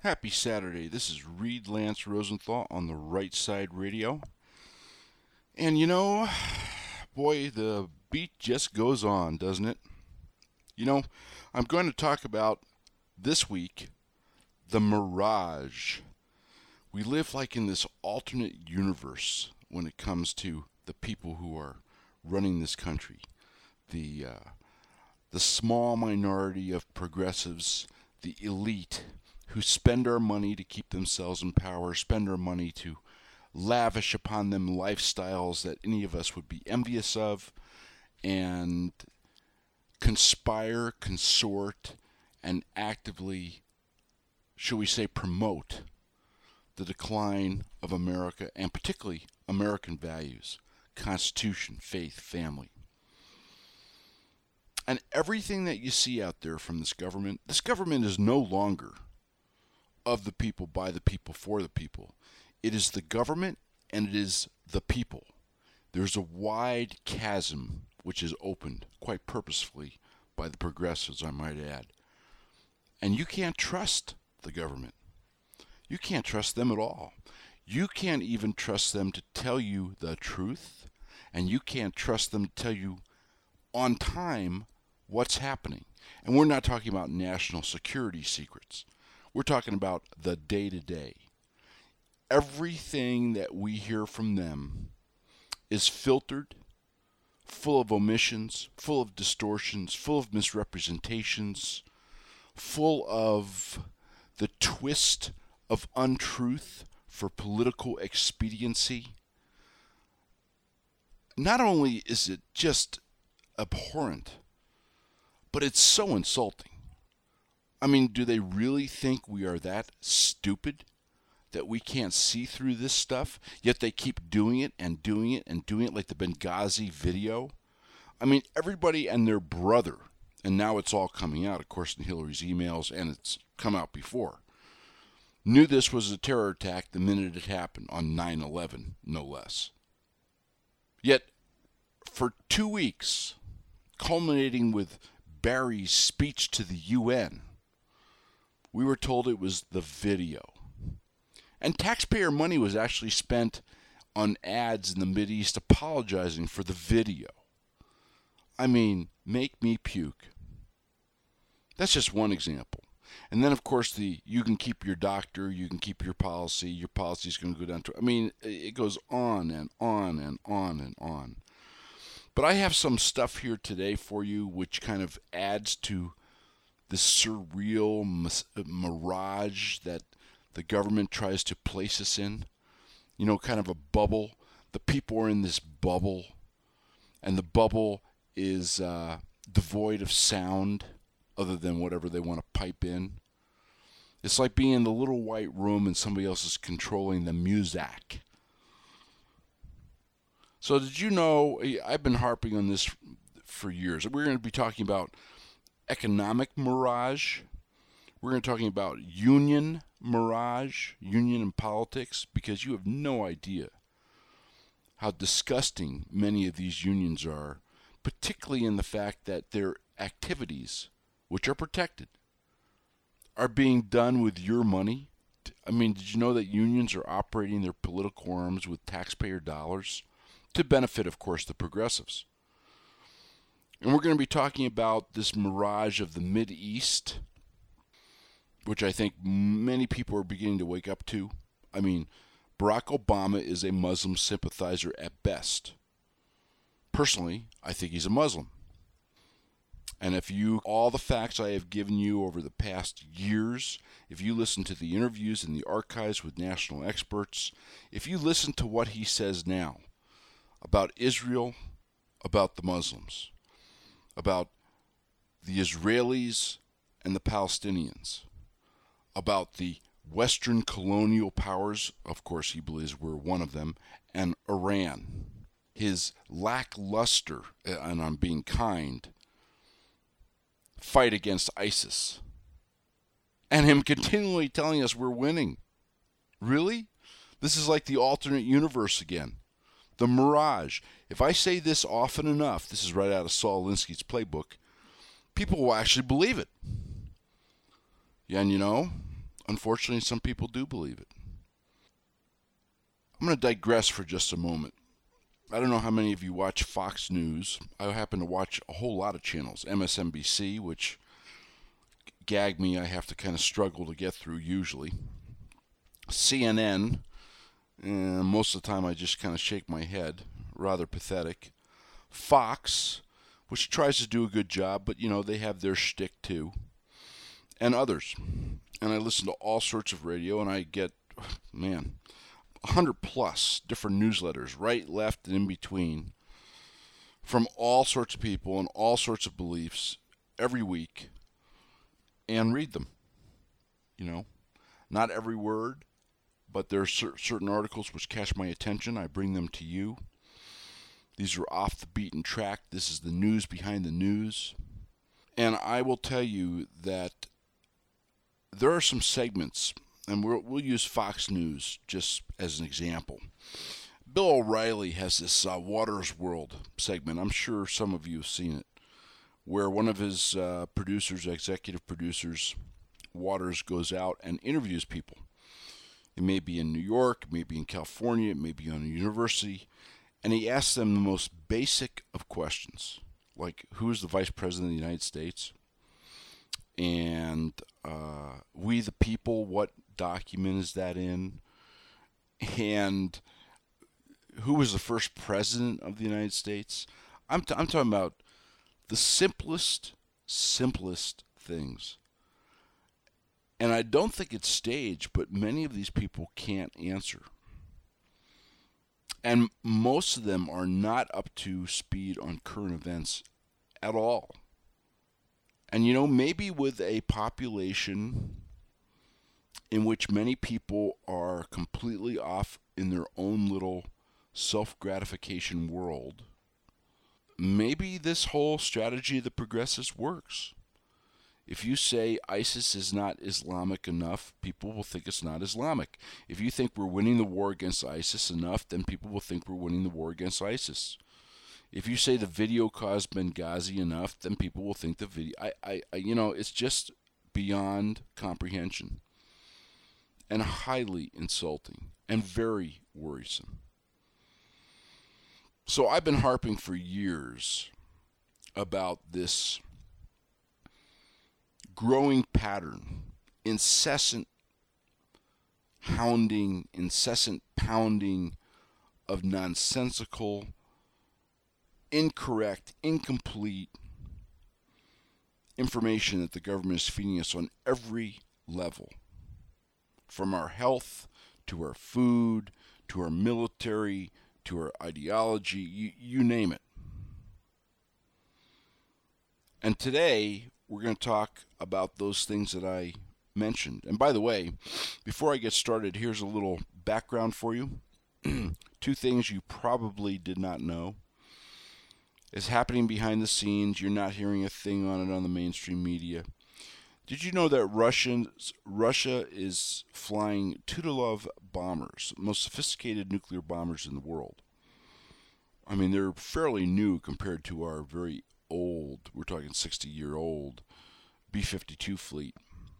Happy Saturday. This is Reed Lance Rosenthal on the Right Side Radio. And boy, the beat just goes on, doesn't it? You know, I'm going to talk about this week the mirage. We live like in this alternate universe when it comes to the people who are running this country. The small minority of progressives, the elite, who spend our money to keep themselves in power, spend our money to lavish upon them lifestyles that any of us would be envious of, and conspire, consort, and actively, shall we say, promote the decline of America, and particularly American values, Constitution, faith, family. And everything that you see out there from this government is no longer of the people, by the people, for the people. It is the government and it is the people. There's a wide chasm which is opened quite purposefully by the progressives, I might add. And you can't trust the government. You can't trust them at all. You can't even trust them to tell you the truth, and you can't trust them to tell you on time what's happening. And we're not talking about national security secrets. We're talking about the day-to-day. Everything that we hear from them is filtered, full of omissions, full of distortions, full of misrepresentations, full of the twist of untruth for political expediency. Not only is it just abhorrent, but it's so insulting. I mean, do they really think we are that stupid that we can't see through this stuff, yet they keep doing it and doing it and doing it like the Benghazi video? I mean, everybody and their brother, and now it's all coming out, of course, in Hillary's emails, and it's come out before, knew this was a terror attack the minute it happened on 9/11, no less. Yet, for 2 weeks, culminating with Barry's speech to the UN, we were told it was the video. And taxpayer money was actually spent on ads in the Mideast apologizing for the video. I mean, make me puke. That's just one example. And then, of course, you can keep your doctor, you can keep your policy is going to go down to, I mean, it goes on and on and on and on. But I have some stuff here today for you which kind of adds to this surreal mirage that the government tries to place us in. You know, kind of a bubble. The people are in this bubble, and the bubble is devoid of sound other than whatever they want to pipe in. It's like being in the little white room and somebody else is controlling the music. So did you know, I've been harping on this for years. We're going to be talking about economic mirage. We're going to be talking about union mirage, union in politics, because you have no idea how disgusting many of these unions are, particularly in the fact that their activities, which are protected, are being done with your money. I mean, did you know that unions are operating their political arms with taxpayer dollars? To benefit, of course, the progressives. And we're going to be talking about this mirage of the Mideast, which I think many people are beginning to wake up to. I mean, Barack Obama is a Muslim sympathizer at best. Personally, I think he's a Muslim. And all the facts I have given you over the past years, if you listen to the interviews in the archives with national experts, if you listen to what he says now, about Israel, about the Muslims, about the Israelis and the Palestinians, about the Western colonial powers, of course he believes we're one of them, and Iran, his lackluster, and I'm being kind, fight against ISIS, and him continually telling us we're winning. Really? This is like the alternate universe again. The mirage. If I say this often enough, this is right out of Saul Alinsky's playbook, people will actually believe it. Yeah, and Unfortunately, some people do believe it. I'm going to digress for just a moment. I don't know how many of you watch Fox News. I happen to watch a whole lot of channels. MSNBC, which gag me, I have to kind of struggle to get through usually. CNN, and most of the time I just kind of shake my head. Rather pathetic. Fox, which tries to do a good job, but they have their shtick too. And others. And I listen to all sorts of radio, and I get, 100 plus different newsletters, right, left, and in between, from all sorts of people and all sorts of beliefs every week, and read them. Not every word, but there are certain articles which catch my attention. I bring them to you. These are off the beaten track. This is the news behind the news. And I will tell you that there are some segments, and we'll use Fox News just as an example. Bill O'Reilly has this Water's World segment. I'm sure some of you have seen it, where one of his executive producers, Waters, goes out and interviews people. It may be in New York, it may be in California, it may be on a university, and he asks them the most basic of questions, like who is the Vice President of the United States? And We the People, what document is that in? And who was the first president of the United States? I'm talking about the simplest things. And I don't think it's staged, but many of these people can't answer. And most of them are not up to speed on current events at all. And maybe with a population in which many people are completely off in their own little self-gratification world, maybe this whole strategy of the progressives works. If you say ISIS is not Islamic enough, people will think it's not Islamic. If you think we're winning the war against ISIS enough, then people will think we're winning the war against ISIS. If you say the video caused Benghazi enough, then people will think the video. It's just beyond comprehension, and highly insulting, and very worrisome. So I've been harping for years about this growing pattern, incessant hounding, incessant pounding of nonsensical, incorrect, incomplete information that the government is feeding us on every level, from our health to our food to our military to our ideology, you name it. And today we're going to talk about those things that I mentioned. And by the way, before I get started, here's a little background for you. Two things you probably did not know is happening behind the scenes. You're not hearing a thing on it on the mainstream media. Did you know that Russia is flying Tupolev bombers, the most sophisticated nuclear bombers in the world? I mean, they're fairly new compared to our very old, we're talking 60-year-old B-52 fleet.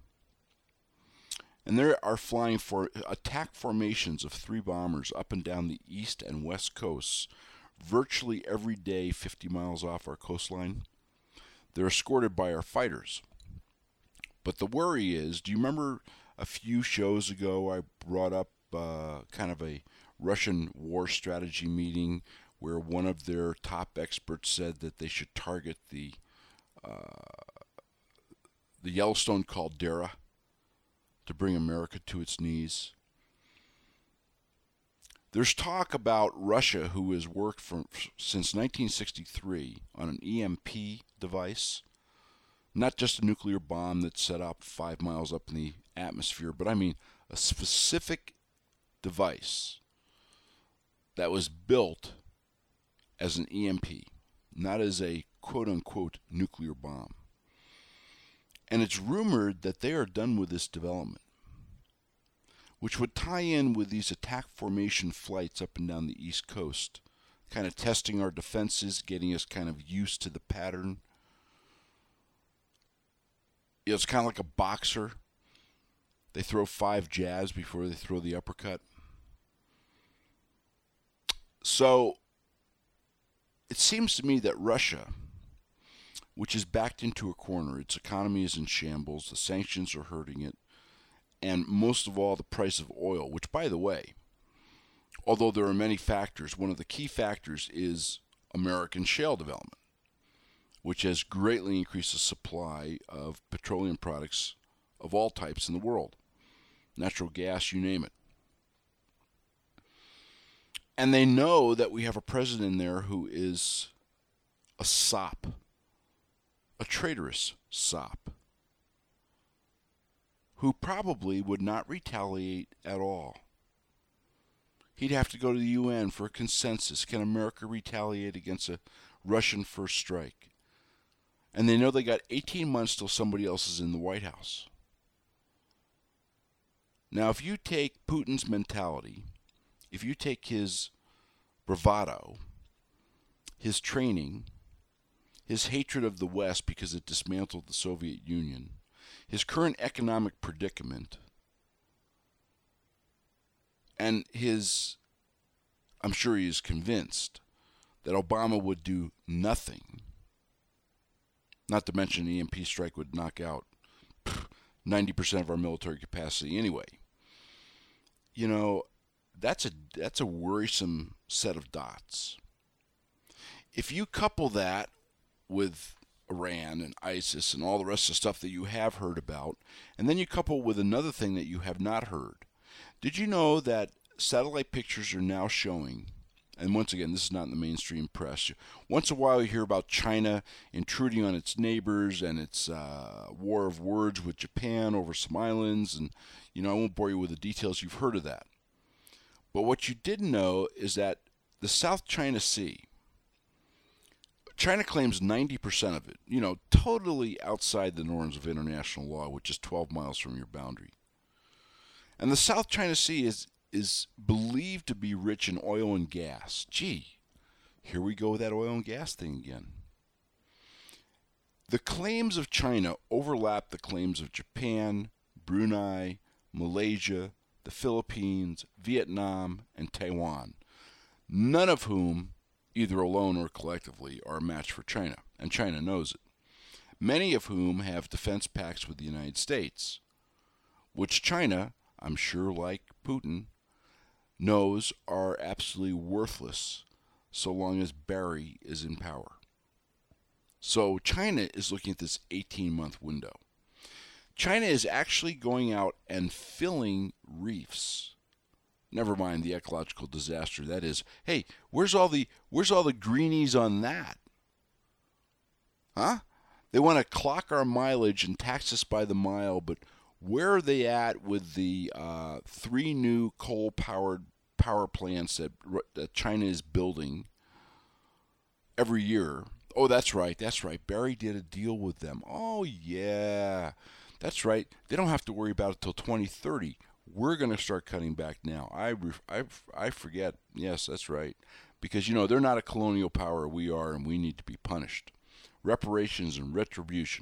And they are flying for attack formations of 3 bombers up and down the east and west coasts virtually every day 50 miles off our coastline. They're escorted by our fighters. But the worry is, do you remember a few shows ago I brought up kind of a Russian war strategy meeting where one of their top experts said that they should target the Yellowstone caldera to bring America to its knees? There's talk about Russia, who has worked since 1963 on an EMP device, not just a nuclear bomb that's set up 5 miles up in the atmosphere, but I mean a specific device that was built as an EMP, not as a quote-unquote nuclear bomb. And it's rumored that they are done with this development, which would tie in with these attack formation flights up and down the East Coast, kind of testing our defenses, getting us kind of used to the pattern. It's kind of like a boxer They throw 5 jabs before they throw the uppercut. So it seems to me that Russia, which is backed into a corner, its economy is in shambles, the sanctions are hurting it, and most of all, the price of oil, which, by the way, although there are many factors, one of the key factors is American shale development, which has greatly increased the supply of petroleum products of all types in the world. Natural gas, you name it. And they know that we have a president in there who is a sop, a traitorous sop, who probably would not retaliate at all. He'd have to go to the UN for a consensus. Can America retaliate against a Russian first strike? And they know they got 18 months till somebody else is in the White House. Now, if you take Putin's mentality, if you take his bravado, his training, his hatred of the West because it dismantled the Soviet Union, his current economic predicament, and I'm sure he is convinced that Obama would do nothing, not to mention the EMP strike would knock out 90% of our military capacity anyway. You know, that's a worrisome set of dots. If you couple that with Iran and ISIS and all the rest of the stuff that you have heard about, and then you couple with another thing that you have not heard. Did you know that satellite pictures are now showing, and once again, this is not in the mainstream press, once in a while you hear about China intruding on its neighbors and its war of words with Japan over some islands, and I won't bore you with the details, you've heard of that. But what you didn't know is that the South China Sea, China claims 90% of it, totally outside the norms of international law, which is 12 miles from your boundary. And the South China Sea is believed to be rich in oil and gas. Gee, here we go with that oil and gas thing again. The claims of China overlap the claims of Japan, Brunei, Malaysia, the Philippines, Vietnam, and Taiwan, none of whom, either alone or collectively, are a match for China, and China knows it. Many of whom have defense pacts with the United States, which China, I'm sure like Putin, knows are absolutely worthless so long as Barry is in power. So China is looking at this 18-month window. China is actually going out and filling reefs. Never mind the ecological disaster that is. Hey, where's all the greenies on that? Huh? They want to clock our mileage and tax us by the mile, but where are they at with the 3 new coal-powered power plants that China is building every year? Oh, that's right. Barry did a deal with them. Oh, yeah. That's right. They don't have to worry about it till 2030. We're going to start cutting back now. I forget. Yes, that's right. Because, they're not a colonial power. We are, and we need to be punished. Reparations and retribution.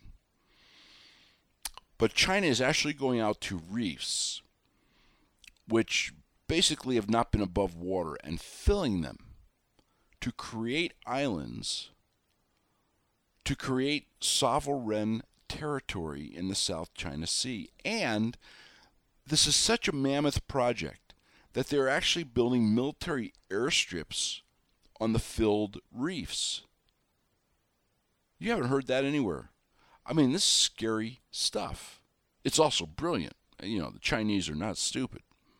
But China is actually going out to reefs, which basically have not been above water, and filling them to create islands, to create sovereign territory in the South China Sea. And this is such a mammoth project that they're actually building military airstrips on the filled reefs. You haven't heard that anywhere. I mean, this is scary stuff. It's also brilliant. The Chinese are not stupid.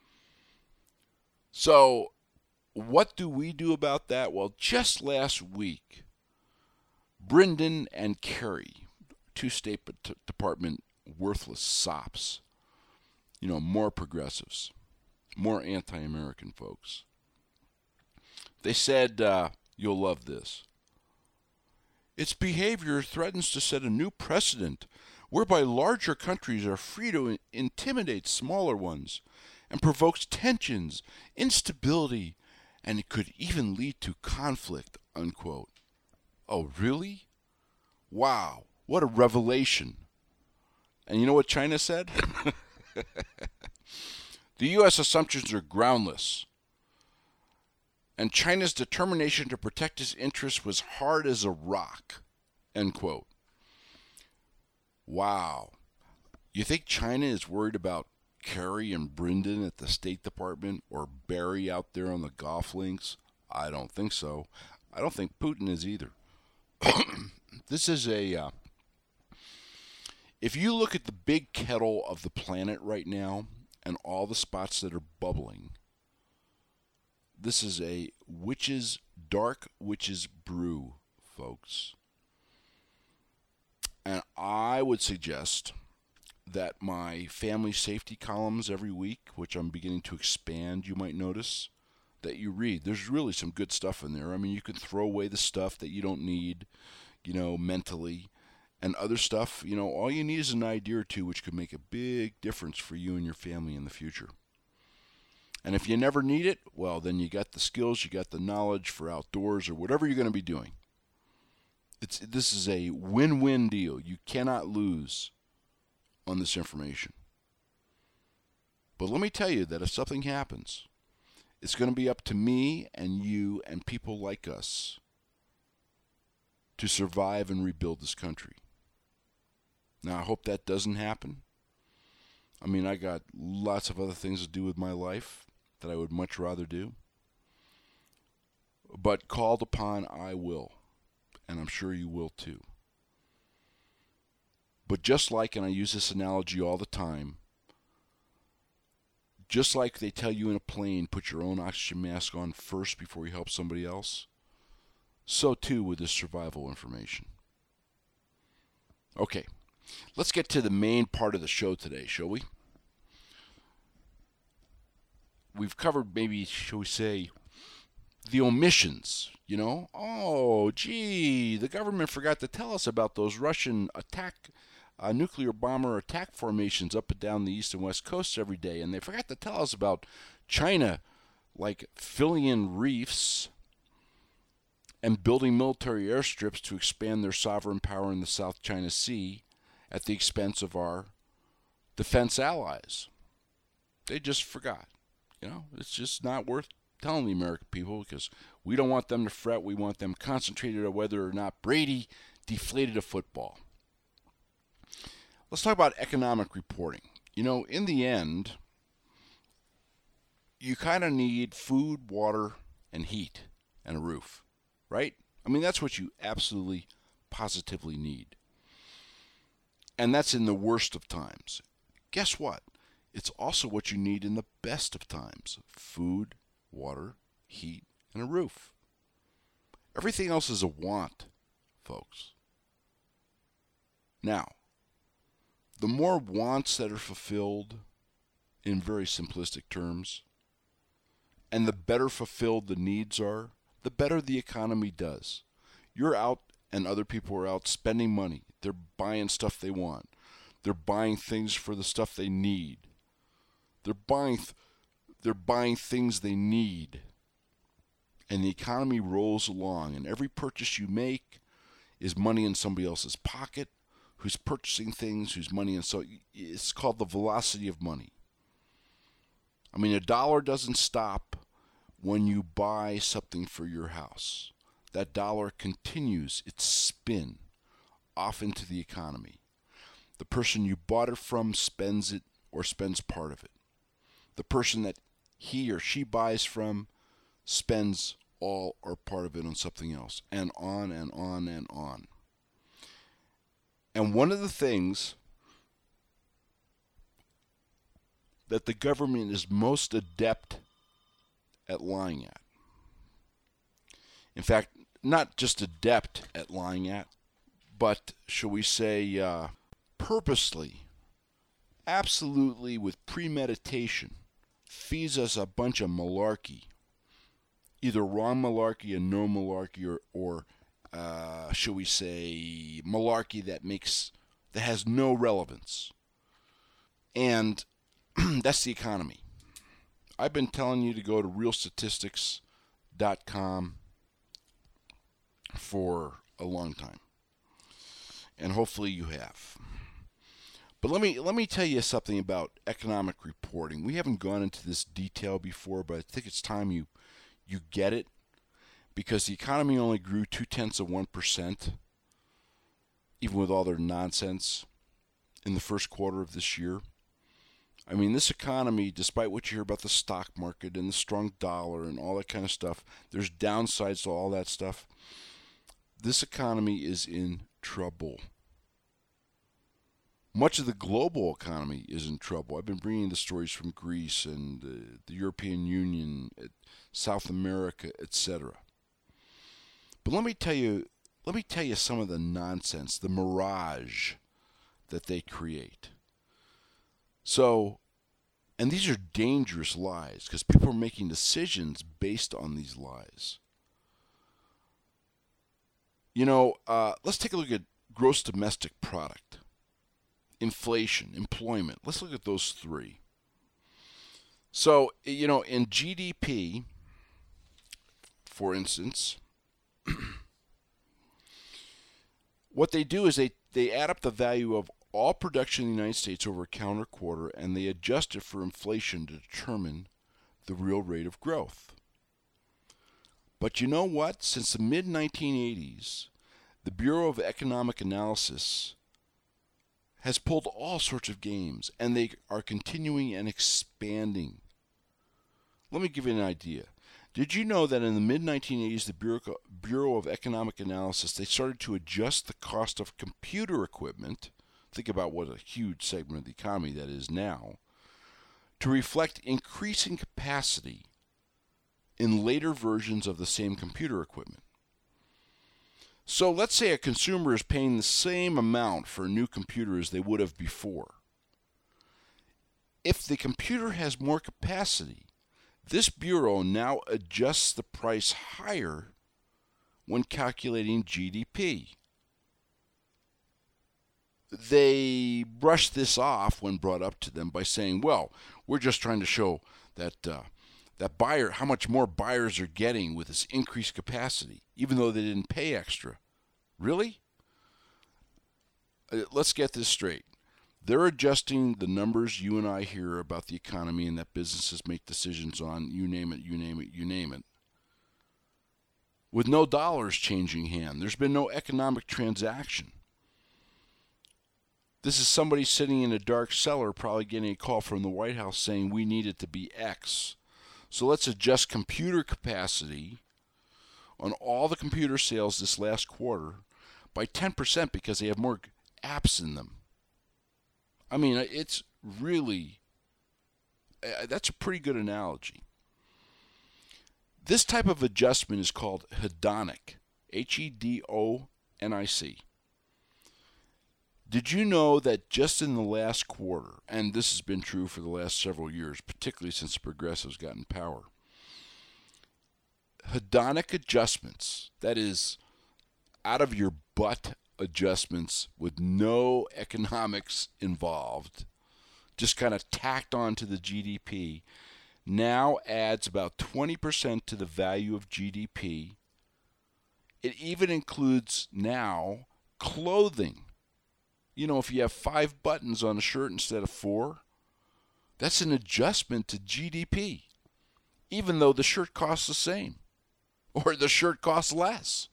So, what do we do about that? Well, just last week, Brendan and Kerry, 2 State Department worthless sops, more progressives, more anti-American folks, they said, you'll love this. Its behavior threatens to set a new precedent whereby larger countries are free to intimidate smaller ones and provokes tensions, instability, and it could even lead to conflict, unquote. Oh, really? Wow, what a revelation. And you know what China said? The U.S. assumptions are groundless, and China's determination to protect its interests was hard as a rock, end quote. Wow. You think China is worried about Kerry and Brendan at the State Department or Barry out there on the golf links? I don't think so. I don't think Putin is either. This is if you look at the big kettle of the planet right now and all the spots that are bubbling, this is a dark witch's brew, folks. And I would suggest that my family safety columns every week, which I'm beginning to expand, you might notice, that you read. There's really some good stuff in there. I mean, you can throw away the stuff that you don't need, mentally, and other stuff, all you need is an idea or two which could make a big difference for you and your family in the future. And if you never need it, well, then you got the skills, you got the knowledge for outdoors or whatever you're going to be doing. This is a win-win deal. You cannot lose on this information. But let me tell you that if something happens, it's going to be up to me and you and people like us to survive and rebuild this country. Now, I hope that doesn't happen. I mean, I got lots of other things to do with my life that I would much rather do. But called upon, I will. And I'm sure you will too. But just like, and I use this analogy all the time, just like they tell you in a plane, put your own oxygen mask on first before you help somebody else, so too with this survival information. Okay, let's get to the main part of the show today, shall we? We've covered maybe, shall we say, the omissions, Oh, gee, the government forgot to tell us about those Russian nuclear bomber attack formations up and down the east and west coasts every day. And they forgot to tell us about China, filling in reefs and building military airstrips to expand their sovereign power in the South China Sea at the expense of our defense allies. They just forgot. It's just not worth telling the American people because we don't want them to fret. We want them concentrated on whether or not Brady deflated a football. Let's talk about economic reporting. In the end, you kind of need food, water, and heat, and a roof, right? I mean, that's what you absolutely, positively need. And that's in the worst of times. Guess what? It's also what you need in the best of times. Food, water, heat, and a roof. Everything else is a want, folks. Now, the more wants that are fulfilled, in very simplistic terms, and the better fulfilled the needs are, the better the economy does. You're out and other people are out spending money. They're buying stuff they want. They're buying things for the stuff they need. They're buying things they need. And the economy rolls along, and every purchase you make is money in somebody else's pocket who's purchasing things, whose money, and so it's called the velocity of money. I mean, a dollar doesn't stop when you buy something for your house. That dollar continues its spin off into the economy. The person you bought it from spends it or spends part of it. The person that he or she buys from spends all or part of it on something else, and on and on and on. And one of the things that the government is most adept at lying at, in fact, not just adept at lying at, but shall we say purposely, absolutely with premeditation, feeds us a bunch of malarkey, either wrong malarkey and no malarkey, or shall we say malarkey that has no relevance. And that's the economy. I've been telling you to go to realstatistics.com for a long time, and hopefully you have. But let me tell you something about economic reporting. We haven't gone into this detail before, but I think it's time you get it, because the economy only grew 0.2%, even with all their nonsense, in the first quarter of this year. I mean, this economy, despite what you hear about the stock market and the strong dollar and all that kind of stuff, there's downsides to all that stuff. This economy is in trouble. Much of the global economy is in trouble. I've been bringing the stories from Greece and the European Union, South America, etc. But let me tell you some of the nonsense, the mirage that they create. So, and these are dangerous lies because people are making decisions based on these lies. Let's take a look at gross domestic product, inflation, employment. Let's look at those three. So, in GDP, for instance, what they do is they add up the value of all production in the United States over a calendar quarter, and they adjust it for inflation to determine the real rate of growth. But you know what? Since the mid-1980s, the Bureau of Economic Analysis has pulled all sorts of games, and they are continuing and expanding. Let me give you an idea. Did you know that in the mid-1980s, the Bureau of Economic Analysis, they started to adjust the cost of computer equipment, think about what a huge segment of the economy that is now, to reflect increasing capacity in later versions of the same computer equipment. So let's say a consumer is paying the same amount for a new computer as they would have before. If the computer has more capacity, this bureau now adjusts the price higher when calculating GDP. They brush this off when brought up to them by saying, well, we're just trying to show that how much more buyers are getting with this increased capacity, even though they didn't pay extra. Really? Let's get this straight. They're adjusting the numbers you and I hear about the economy and that businesses make decisions on, you name it, with no dollars changing hand. There's been no economic transaction. This is somebody sitting in a dark cellar probably getting a call from the White House saying we need it to be X. So let's adjust computer capacity on all the computer sales this last quarter by 10% because they have more apps in them. I mean, it's really, that's a pretty good analogy. This type of adjustment is called hedonic, Hedonic. Did you know that just in the last quarter, and this has been true for the last several years, particularly since the progressives got in power, hedonic adjustments, that is, out of your butt adjustments with no economics involved, just kind of tacked on to the GDP, now adds about 20% to the value of GDP. It even includes now clothing. If you have 5 buttons on a shirt instead of 4, that's an adjustment to GDP, even though the shirt costs the same or the shirt costs less.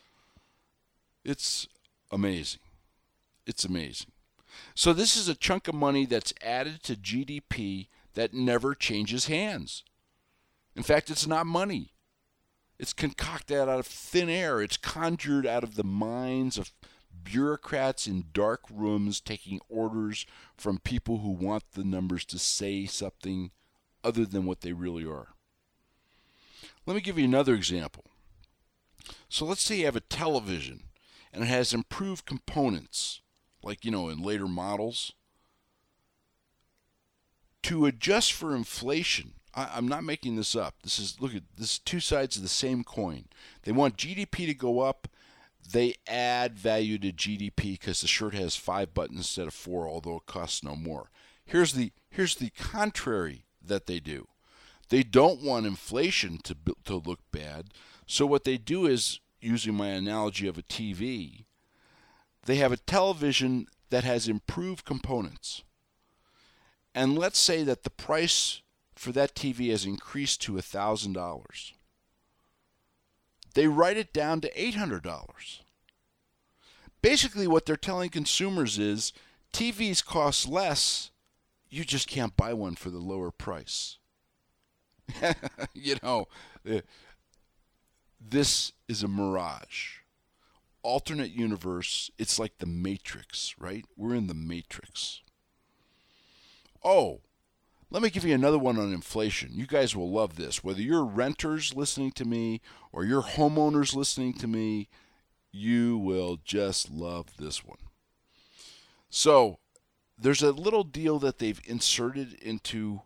It's amazing. It's amazing. So this is a chunk of money that's added to GDP that never changes hands. In fact, it's not money. It's concocted out of thin air. It's conjured out of the minds of bureaucrats in dark rooms taking orders from people who want the numbers to say something other than what they really are. Let me give you another example. So let's say you have a television and it has improved components, like, in later models. To adjust for inflation, I'm not making this up. This is two sides of the same coin. They want GDP to go up. They add value to GDP because the shirt has 5 buttons instead of 4, although it costs no more. Here's the contrary that they do. They don't want inflation to look bad. So what they do is, using my analogy of a TV, they have a television that has improved components, and let's say that the price for that TV has increased to $1,000. They write it down to $800. Basically, what they're telling consumers is TVs cost less, you just can't buy one for the lower price. You know, this is a mirage. Alternate universe, it's like the Matrix, right? We're in the Matrix. Oh, let me give you another one on inflation. You guys will love this. Whether you're renters listening to me or you're homeowners listening to me, you will just love this one. So there's a little deal that they've inserted into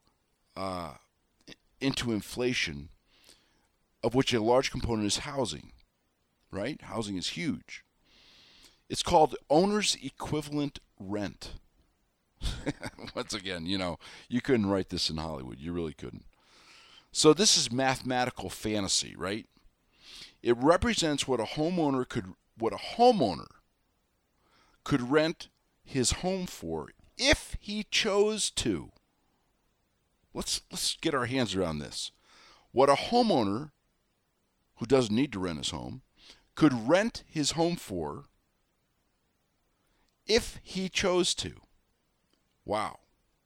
inflation, of which a large component is housing, right? Housing is huge. It's called owner's equivalent rent. Once again, you know, you couldn't write this in Hollywood. You really couldn't. So this is mathematical fantasy, right? It represents what a homeowner could rent his home for if he chose to. Let's get our hands around this. What a homeowner who doesn't need to rent his home could rent his home for if he chose to. Wow.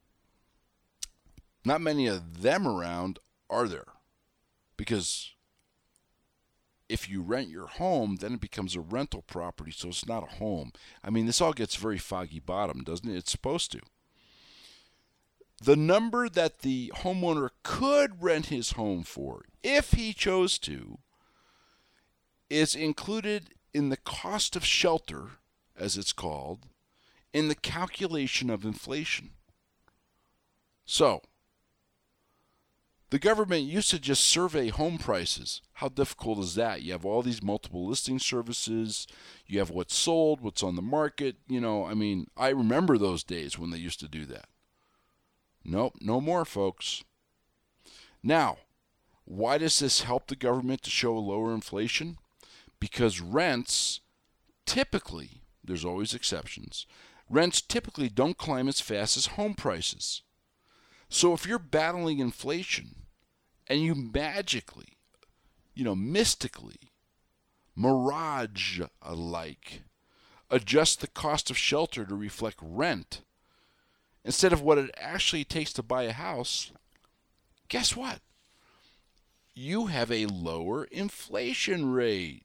Not many of them around, are there? Because if you rent your home, then it becomes a rental property, so it's not a home. I mean, this all gets very foggy bottom, doesn't it? It's supposed to. The number that the homeowner could rent his home for, if he chose to, is included in the cost of shelter, as it's called, in the calculation of inflation. So, the government used to just survey home prices. How difficult is that? You have all these multiple listing services. You have what's sold, what's on the market. You know, I mean, I remember those days when they used to do that. Nope, no more, folks. Now, why does this help the government to show lower inflation? Because rents typically, there's always exceptions, rents typically don't climb as fast as home prices. So if you're battling inflation and you magically, mystically, mirage-like, adjust the cost of shelter to reflect rent instead of what it actually takes to buy a house, guess what? You have a lower inflation rate.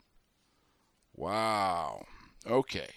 Wow. Okay.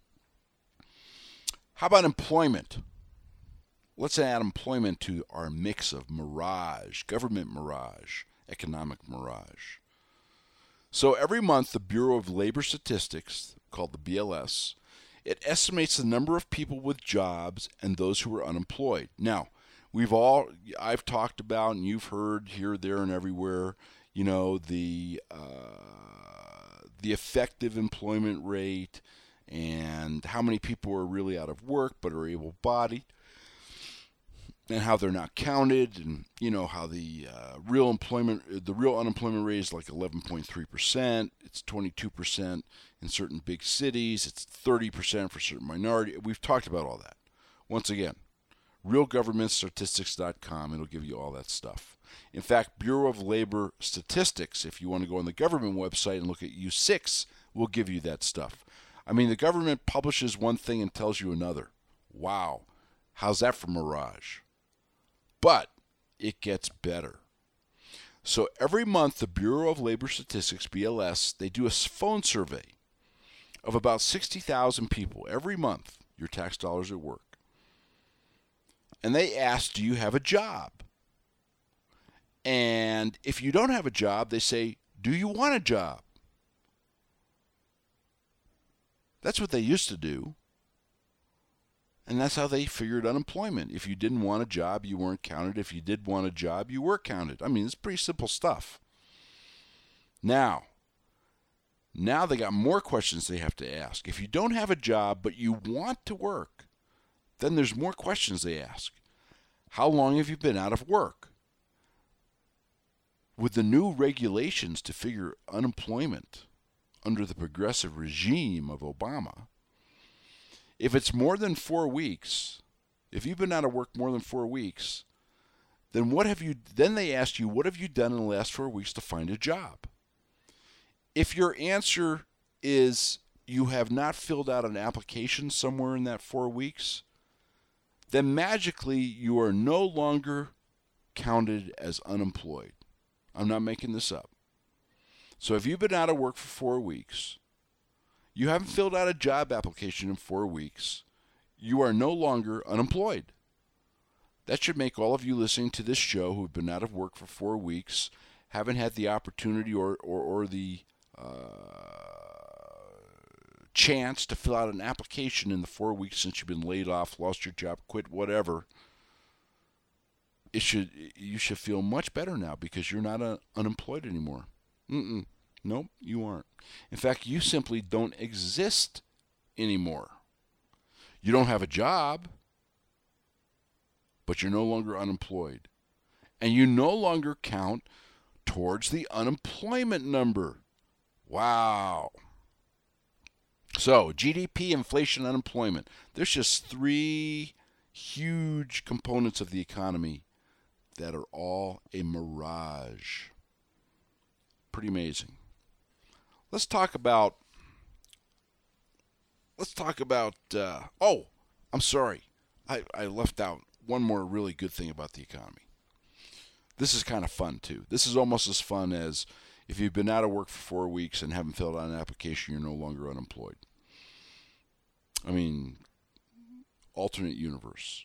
How about employment? Let's add employment to our mix of mirage, government mirage, economic mirage. So every month, the Bureau of Labor Statistics, called the BLS, it estimates the number of people with jobs and those who are unemployed. Now, I've talked about, and you've heard here, there, and everywhere, the effective employment rate and how many people are really out of work but are able-bodied, and how they're not counted, and how the real unemployment rate is like 11.3%. It's 22% in certain big cities. It's 30% for certain minority. We've talked about all that. Once again, realgovernmentstatistics.com. It'll give you all that stuff. In fact, Bureau of Labor Statistics, if you want to go on the government website and look at U6, will give you that stuff. I mean, the government publishes one thing and tells you another. Wow. How's that for mirage? But it gets better. So every month, the Bureau of Labor Statistics, BLS, they do a phone survey of about 60,000 people every month, your tax dollars at work. And they ask, do you have a job? And if you don't have a job, they say, do you want a job? That's what they used to do. And that's how they figured unemployment. If you didn't want a job, you weren't counted. If you did want a job, you were counted. I mean, it's pretty simple stuff. Now they got more questions they have to ask. If you don't have a job, but you want to work, then there's more questions they ask. How long have you been out of work? With the new regulations to figure unemployment under the progressive regime of Obama, If it's more than 4 weeks, if you've been out of work more than 4 weeks, then then they ask you, what have you done in the last 4 weeks to find a job? If your answer is you have not filled out an application somewhere in that 4 weeks, then magically you are no longer counted as unemployed. I'm not making this up. So if you've been out of work for 4 weeks, you haven't filled out a job application in 4 weeks, you are no longer unemployed. That should make all of you listening to this show who have been out of work for 4 weeks, haven't had the opportunity or the chance to fill out an application in the 4 weeks since you've been laid off, lost your job, quit, whatever. You should feel much better now because you're not unemployed anymore. Nope, you aren't. In fact, you simply don't exist anymore. You don't have a job, but you're no longer unemployed. And you no longer count towards the unemployment number. Wow. So, GDP, inflation, unemployment. There's just 3 huge components of the economy that are all a mirage. Pretty amazing. Let's talk about, oh, I'm sorry. I left out one more really good thing about the economy. This is kind of fun, too. This is almost as fun as if you've been out of work for 4 weeks and haven't filled out an application, you're no longer unemployed. I mean, alternate universe.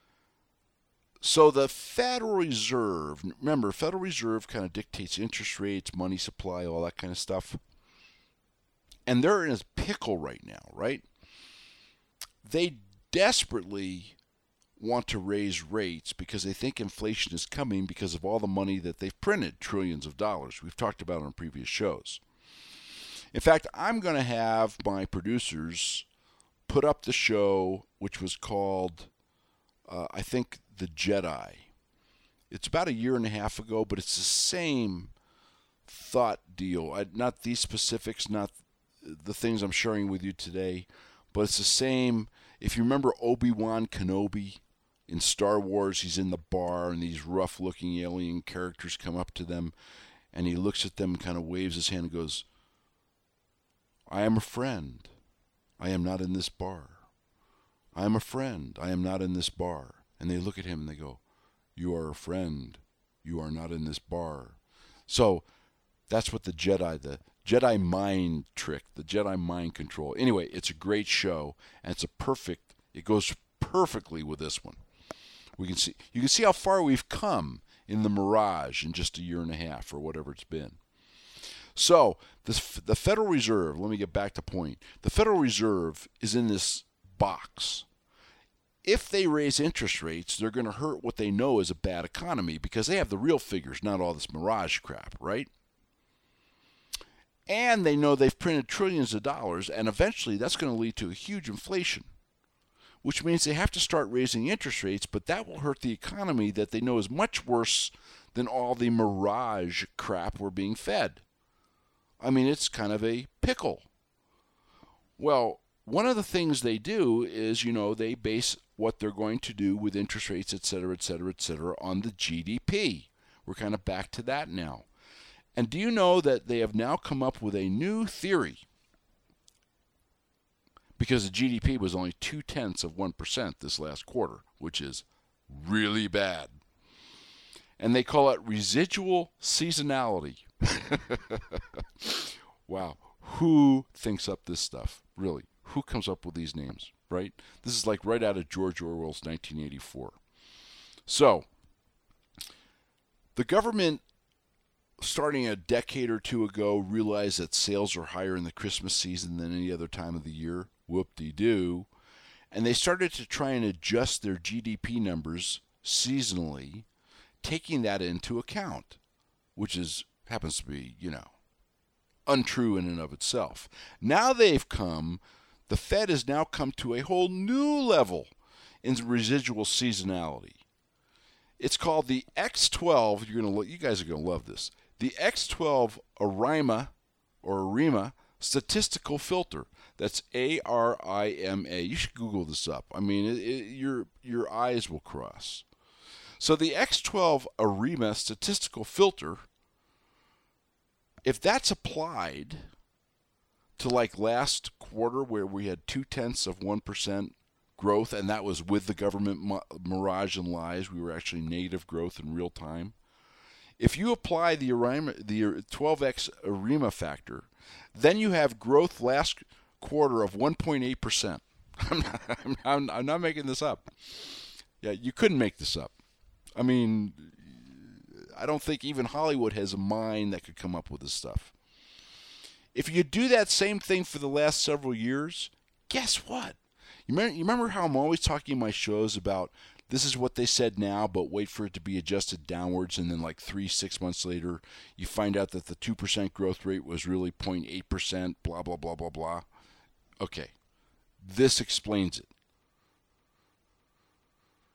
So the Federal Reserve, remember, Federal Reserve kind of dictates interest rates, money supply, all that kind of stuff. And they're in a pickle right now, right? They desperately want to raise rates because they think inflation is coming because of all the money that they've printed, trillions of dollars. We've talked about it on previous shows. In fact, I'm going to have my producers put up the show, which was called, I think, The Jedi. It's about a year and a half ago, but it's the same thought deal. Not these specifics, not the things I'm sharing with you today, but it's the same. If you remember Obi-Wan Kenobi in Star Wars, he's in the bar and these rough-looking alien characters come up to them, and he looks at them, kind of waves his hand and goes, I am a friend. I am not in this bar. I am a friend. I am not in this bar. And they look at him and they go, you are a friend. You are not in this bar. So that's what the Jedi mind trick, the Jedi mind control. Anyway, it's a great show, and it goes perfectly with this one. You can see how far we've come in the mirage in just a year and a half or whatever it's been. So the Federal Reserve, let me get back to point. The Federal Reserve is in this box. If they raise interest rates, they're going to hurt what they know is a bad economy because they have the real figures, not all this mirage crap, right? And they know they've printed trillions of dollars, and eventually that's going to lead to a huge inflation, which means they have to start raising interest rates, but that will hurt the economy that they know is much worse than all the mirage crap we're being fed. I mean, it's kind of a pickle. Well, one of the things they do is, they base what they're going to do with interest rates, et cetera, on the GDP. We're kind of back to that now. And do you know that they have now come up with a new theory? Because the GDP was only 0.2% this last quarter, which is really bad. And they call it residual seasonality. Wow. Who thinks up this stuff? Really? Who comes up with these names, right? This is like right out of George Orwell's 1984. So, the government, starting a decade or two ago, realized that sales are higher in the Christmas season than any other time of the year. Whoop-de-doo. And they started to try and adjust their GDP numbers seasonally, taking that into account, which happens to be, untrue in and of itself. Now the Fed has now come to a whole new level in residual seasonality. It's called the X12. You guys are going to love this. The X12 ARIMA Statistical filter. That's ARIMA. You should Google this up. I mean, your eyes will cross. So the X12 ARIMA statistical filter, if that's applied to like last quarter where we had 0.2% growth, and that was with the government mirage and lies, we were actually negative growth in real time. If you apply the 12x ARIMA factor, then you have growth last quarter of 1.8%. I'm not making this up. Yeah, you couldn't make this up. I mean, I don't think even Hollywood has a mind that could come up with this stuff. If you do that same thing for the last several years, guess what? You remember how I'm always talking in my shows about this is what they said now, but wait for it to be adjusted downwards, and then like 6 months later, you find out that the 2% growth rate was really 0.8%, blah, blah, blah, blah, blah. Okay, this explains it.